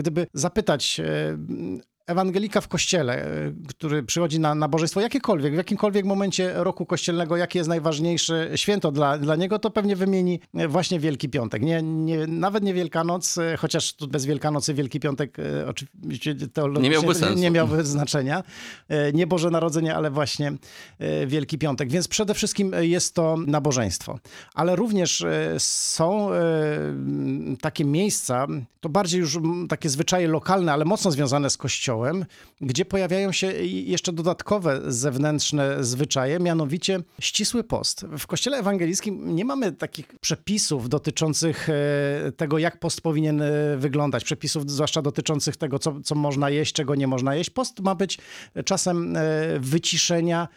Gdyby zapytać ewangelika w kościele, który przychodzi na nabożeństwo, jakiekolwiek, w jakimkolwiek momencie roku kościelnego, jakie jest najważniejsze święto dla niego, to pewnie wymieni właśnie Wielki Piątek. Nawet nie Wielkanoc, chociaż tu bez Wielkanocy Wielki Piątek oczywiście teologicznie nie miałby znaczenia. Nie Boże Narodzenie, ale właśnie Wielki Piątek. Więc przede wszystkim jest to nabożeństwo. Ale również są takie miejsca, to bardziej już takie zwyczaje lokalne, ale mocno związane z Kościołem, gdzie pojawiają się jeszcze dodatkowe zewnętrzne zwyczaje, mianowicie ścisły post. W Kościele ewangelickim nie mamy takich przepisów dotyczących tego, jak post powinien wyglądać, przepisów zwłaszcza dotyczących tego, co można jeść, czego nie można jeść. Post ma być czasem wyciszenia,